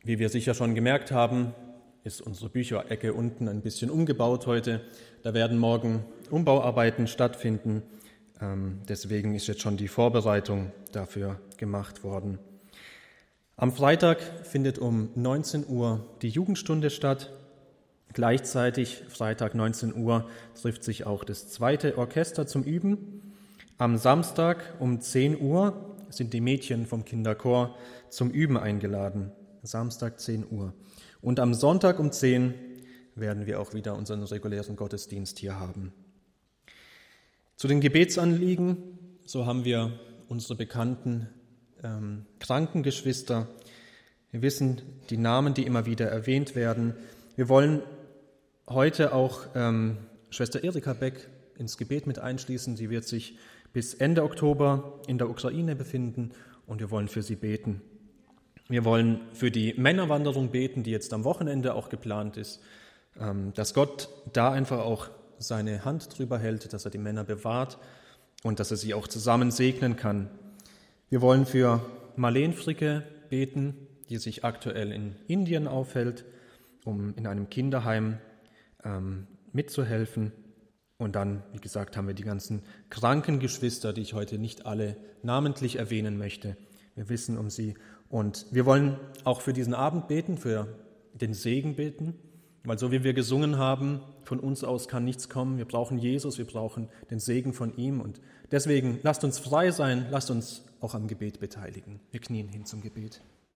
Wie wir sicher schon gemerkt haben, ist unsere Bücherecke unten ein bisschen umgebaut heute. Da werden morgen Umbauarbeiten stattfinden. Deswegen ist jetzt schon die Vorbereitung dafür gemacht worden. Am Freitag findet um 19 Uhr die Jugendstunde statt. Gleichzeitig, Freitag 19 Uhr, trifft sich auch das zweite Orchester zum Üben. Am Samstag um 10 Uhr sind die Mädchen vom Kinderchor zum Üben eingeladen. Samstag 10 Uhr. Und am Sonntag um 10 werden wir auch wieder unseren regulären Gottesdienst hier haben. Zu den Gebetsanliegen, so haben wir unsere bekannten Krankengeschwister. Wir wissen die Namen, die immer wieder erwähnt werden. Wir wollen heute auch Schwester Erika Beck ins Gebet mit einschließen. Sie wird sich bis Ende Oktober in der Ukraine befinden und wir wollen für sie beten. Wir wollen für die Männerwanderung beten, die jetzt am Wochenende auch geplant ist, dass Gott da einfach auch seine Hand drüber hält, dass er die Männer bewahrt und dass er sie auch zusammen segnen kann. Wir wollen für Marleen Fricke beten, die sich aktuell in Indien aufhält, um in einem Kinderheim mitzuhelfen. Und dann, wie gesagt, haben wir die ganzen kranken Geschwister, die ich heute nicht alle namentlich erwähnen möchte. Wir wissen um sie. Und wir wollen auch für diesen Abend beten, für den Segen beten, weil so wie wir gesungen haben, von uns aus kann nichts kommen. Wir brauchen Jesus, wir brauchen den Segen von ihm. Und deswegen lasst uns frei sein, lasst uns auch am Gebet beteiligen. Wir knien hin zum Gebet.